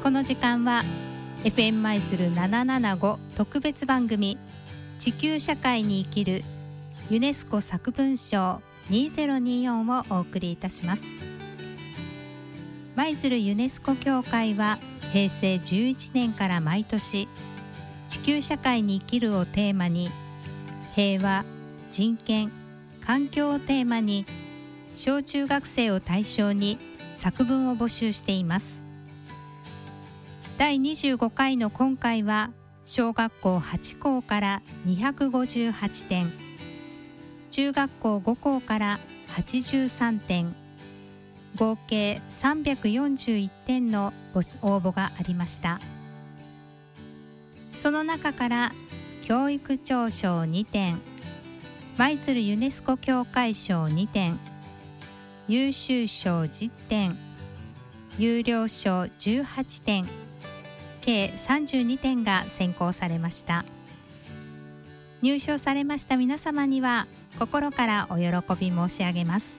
この時間は FM 舞鶴775特別番組地球社会に生きるユネスコ作文賞2024をお送りいたします。舞鶴ユネスコ協会は平成11年から毎年地球社会に生きるをテーマに平和、人権、環境をテーマに小中学生を対象に作文を募集しています。第25回の今回は小学校8校から258点、中学校5校から83点、合計341点の応募がありました。その中から教育長賞2点、舞鶴ユネスコ協会賞2点、優秀賞10点、優良賞18点、計32点が選考されました。入賞されました皆様には心からお喜び申し上げます。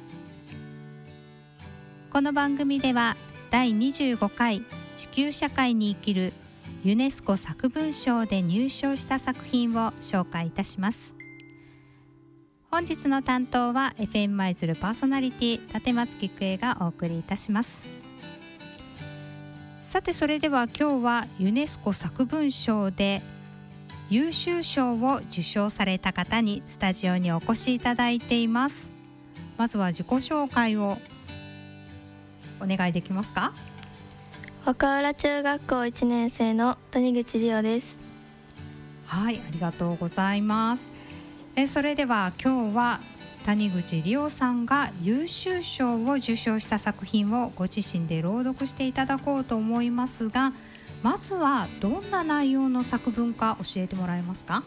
この番組では第25回地球社会に生きるユネスコ作文賞で入賞した作品を紹介いたします。本日の担当は FM 舞鶴パーソナリティ立松菊江がお送りいたします。さて、それでは今日はユネスコ作文賞で優秀賞を受賞された方にスタジオにお越しいただいています。まずは自己紹介をお願いできますか？ 若浦中学校1年生の谷口理央です。 はい、ありがとうございます。それでは今日は谷口理央さんが優秀賞を受賞した作品をご自身で朗読していただこうと思いますが、まずはどんな内容の作文か教えてもらえますか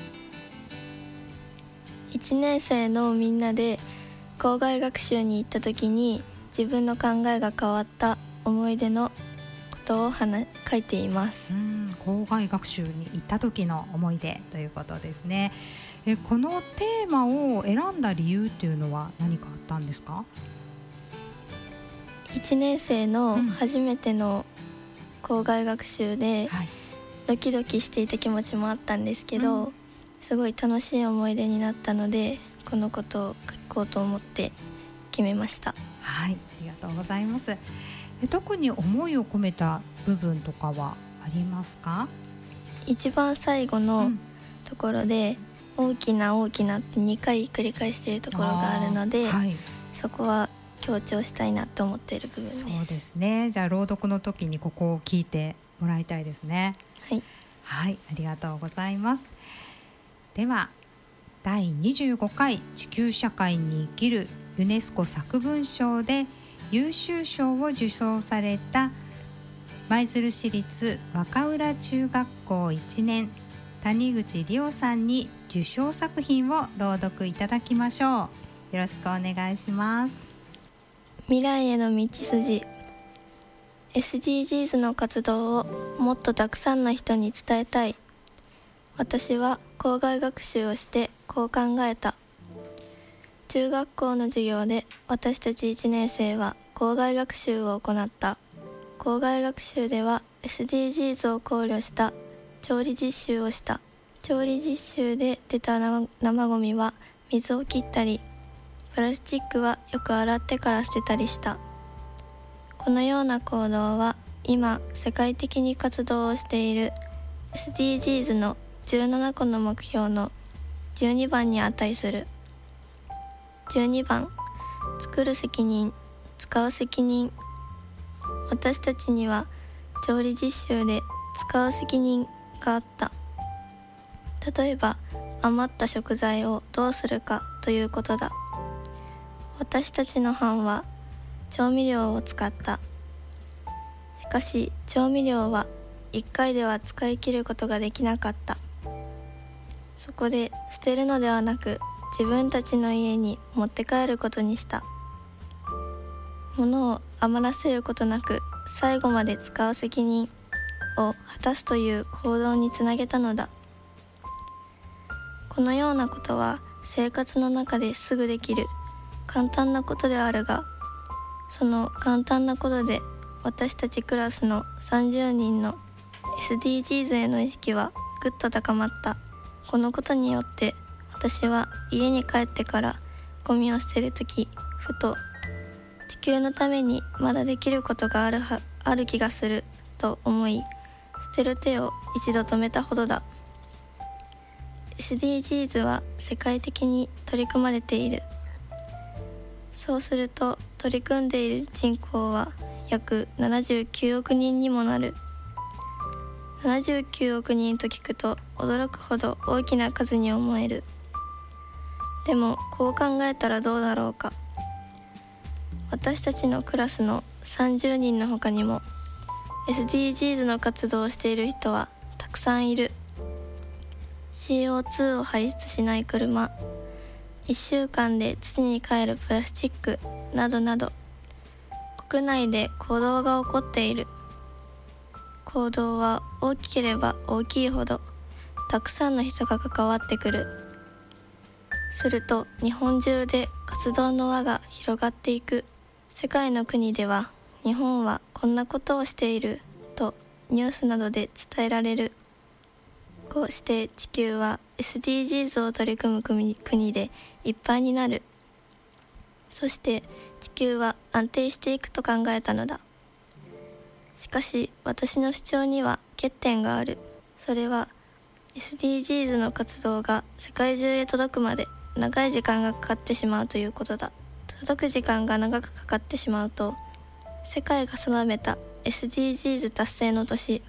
？1年生のみんなで校外学習に行った時に自分の考えが変わった思い出のことを書いています。 校外学習に行った時の思い出ということですね。このテーマを選んだ理由っていうのは何かあったんですか ？1年生の初めての校外学習でドキドキしていた気持ちもあったんですけど、すごい楽しい思い出になったのでこのことを書こうと思って決めました。 はい、ありがとうございます。特に思いを込めた部分とかはありますか？ 一番最後のところで、大きな大きなって2回繰り返しているところがあるので、そこは強調したいなと思っている部分です。 そうですね。じゃあ朗読の時にここを聞いてもらいたいですね。 はい、 はい、ありがとうございます。では第25回地球社会に生きるユネスコ作文賞で優秀賞を受賞された舞鶴市立若浦中学校1年谷口理央さんに受賞作品を朗読いただきましょう。よろしくお願いします。 未来への道筋。 SDGs の活動をもっとたくさんの人に伝えたい。私は校外学習をしてこう考えた。中学校の授業で私たち1年生は校外学習を行った。校外学習では SDGs を考慮した調理実習をした。調理実習で出た生ゴミは水を切ったり、プラスチックはよく洗ってから捨てたりした。このような行動は今世界的に活動をしている SDGs の17個の目標の12番に値する。12番、作る責任、使う責任。私たちには調理実習で使う責任があった。例えば余った食材をどうするかということだ。私たちの班は調味料を使った。しかし調味料は1回では使い切ることができなかった。そこで捨てるのではなく自分たちの家に持って帰ることにした。物を余らせることなく最後まで使う責任を果たすという行動につなげたのだ。このようなことは生活の中ですぐできる簡単なことであるが、その簡単なことで私たちクラスの30人の SDGs への意識はぐっと高まった。このことによって私は家に帰ってからゴミを捨てるとき、ふと地球のためにまだできることがある気がすると思い、捨てる手を一度止めたほどだ。 SDGs は世界的に取り組まれている。そうすると取り組んでいる人口は約79億人にもなる。79億人と聞くと驚くほど大きな数に思える。でもこう考えたらどうだろうか。私たちのクラスの30人の他にも SDGs の活動をしている人はたくさんいる。 CO2 を排出しない車、1週間で土に帰るプラスチックなどなど、国内で行動が起こっている。行動は大きければ大きいほどたくさんの人が関わってくる。すると日本中で活動の輪が広がっていく。世界の国では日本はこんなことをしているとニュースなどで伝えられる。こうして地球は SDGs を取り組む国でいっぱいになる。そして地球は安定していくと考えたのだ。しかし私の主張には欠点がある。それは SDGs の活動が世界中へ届くまで長い時間がかかってしまうということだ。届く時間が長くかかってしまうと、世界が定めた SDGs 達成の年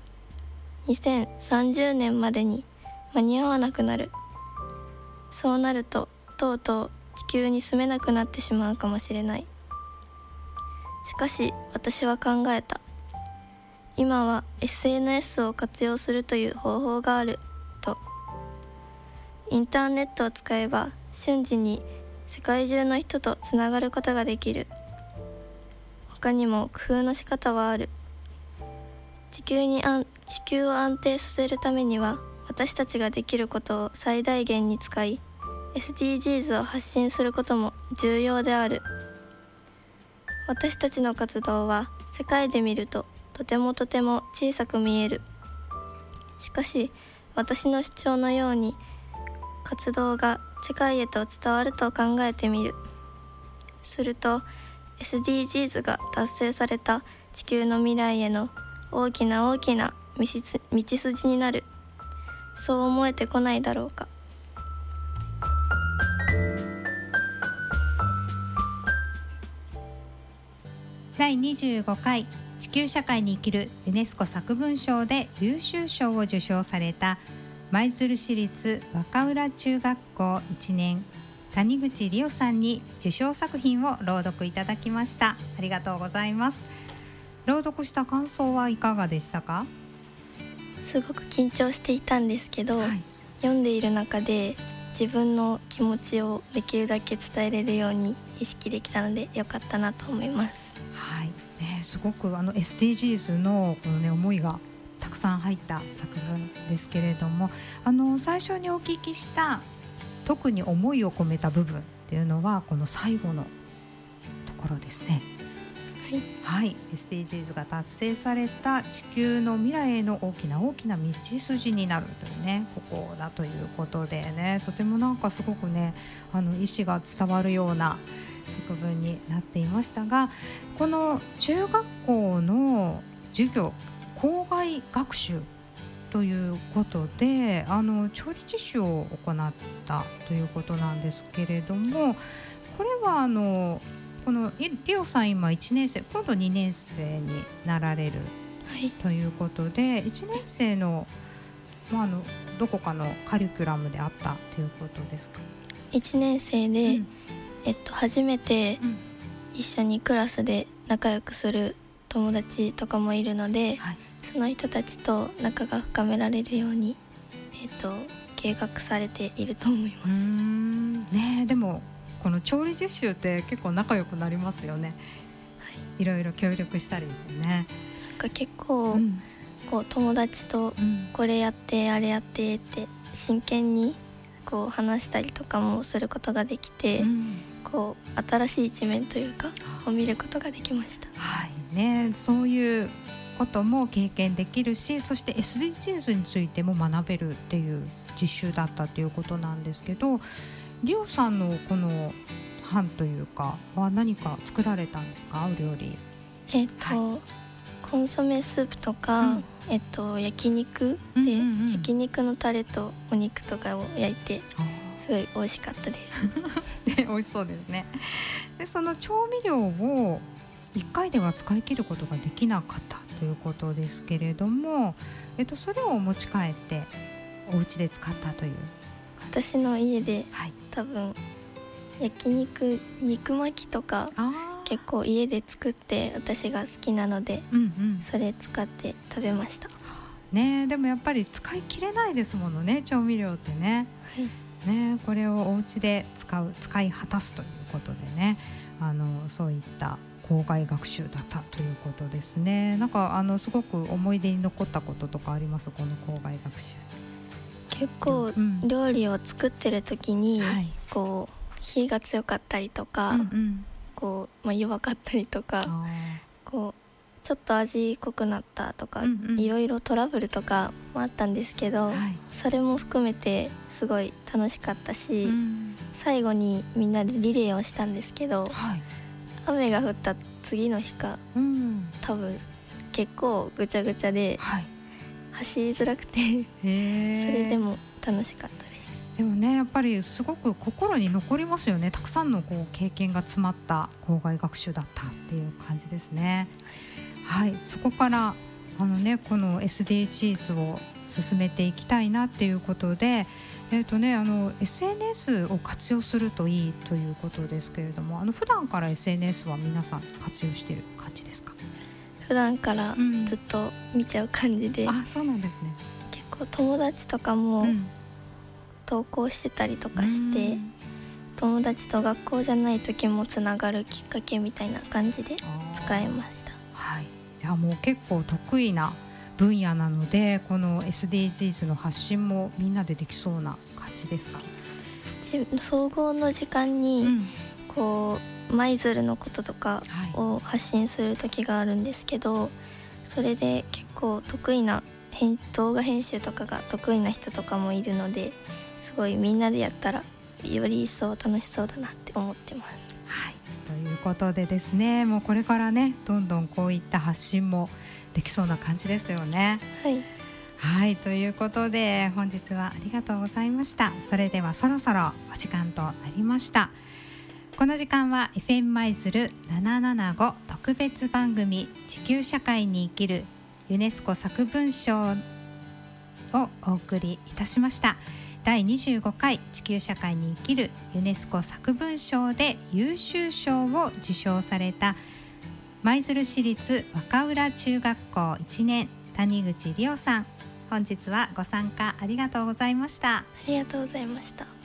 2030年までに間に合わなくなる。そうなるととうとう地球に住めなくなってしまうかもしれない。しかし私は考えた。今は SNS を活用するという方法があると。インターネットを使えば瞬時に世界中の人とつながることができる。他にも工夫の仕方はある。地球を安定させるためには私たちができることを最大限に使い、SDGs を発信することも重要である。私たちの活動は世界で見るととても小さく見える。しかし私の主張のように活動が世界へと伝わると考えてみる。すると SDGs が達成された地球の未来への大きな道筋になる。そう思えてこないだろうか。 第25回地球社会に生きるユネスコ作文賞で優秀賞を受賞された舞鶴市立若浦中学校1年谷口理央さんに受賞作品を朗読いただきました。ありがとうございます。朗読した感想はいかがでしたか？ すごく緊張していたんですけど、読んでいる中で自分の気持ちをできるだけ伝えれるように意識できたので良かったなと思います。 はいね、すごくSDGs のこの、ね、思いがたくさん入った作文ですけれども、最初にお聞きした特に思いを込めた部分っていうのはこの最後のところですね。はい、SDGs が達成された地球の未来への大きな道筋になるというね、ここだということでね、とてもなんかすごくね意思が伝わるような作文になっていましたが、この中学校の授業校外学習ということで調理実習を行ったということなんですけれども、これはこのリオさん今1年生、今度2年生になられる、ということで1年生の、どこかのカリキュラムであったということですか ？1年生で、初めて一緒にクラスで仲良くする友達とかもいるので、その人たちと仲が深められるように、計画されていると思います。 ね、でもこの調理実習って結構仲良くなりますよね。いろいろ協力したりしてね。 なんか結構、こう友達とこれやってあれやってって真剣にこう話したりとかもすることができて、こう新しい一面というかを見ることができました。 はいね、そういうことも経験できるし、そして SDGs についても学べるっていう実習だったということなんですけど、リオさんのこの班というかは何か作られたんですか、お料理。 コンソメスープとか、焼肉で、焼肉のタレとお肉とかを焼いてすごい美味しかったです美味しそうですね。でその調味料を1回では使い切ることができなかったということですけれども、それを持ち帰ってお家で使ったという。 私の家で、多分焼肉、肉巻きとか結構家で作って私が好きなので、それ使って食べましたね。でもやっぱり使い切れないですものね、調味料ってね。ね、これをお家で使い果たすということでね、そういった校外学習だったということですね。なんかすごく思い出に残ったこととかあります、この校外学習。 結構、料理を作ってる時に、こう火が強かったりとか、こう弱かったりとか、こうちょっと味濃くなったとか、いろいろトラブルとかもあったんですけど、それも含めてすごい楽しかったし、最後にみんなでリレーをしたんですけど、雨が降った次の日か、多分結構ぐちゃぐちゃで、走りづらくてそれでも楽しかったです。 でもね、やっぱりすごく心に残りますよね。たくさんの経験が詰まった校外学習だったっていう感じですね。そこからこの SDGs を進めていきたいなっていうことで、SNS を活用するといいということですけれども、普段から SNS は皆さん活用している感じですか？ 普段からずっと見ちゃう感じで、 そうなんですね。 結構友達とかも投稿してたりとかして、友達と学校じゃない時もつながるきっかけみたいな感じで使いました。 じゃあもう結構得意な分野なので、この SDGs の発信もみんなでできそうな感じですか？ 総合の時間に、舞鶴のこととかを発信する時があるんですけど、それで結構得意な動画編集とかが得意な人とかもいるので、すごいみんなでやったらより一層楽しそうだなって思ってます。 ということでですね、もうこれからね、どんどんこういった発信もできそうな感じですよね。ということで本日はありがとうございました。それではそろそろお時間となりました。この時間は FM 舞鶴775特別番組地球社会に生きるユネスコ作文賞をお送りいたしました。第25回地球社会に生きるユネスコ作文賞で優秀賞を受賞された舞鶴市立若浦中学校1年谷口理央さん、本日はご参加ありがとうございました。 ありがとうございました。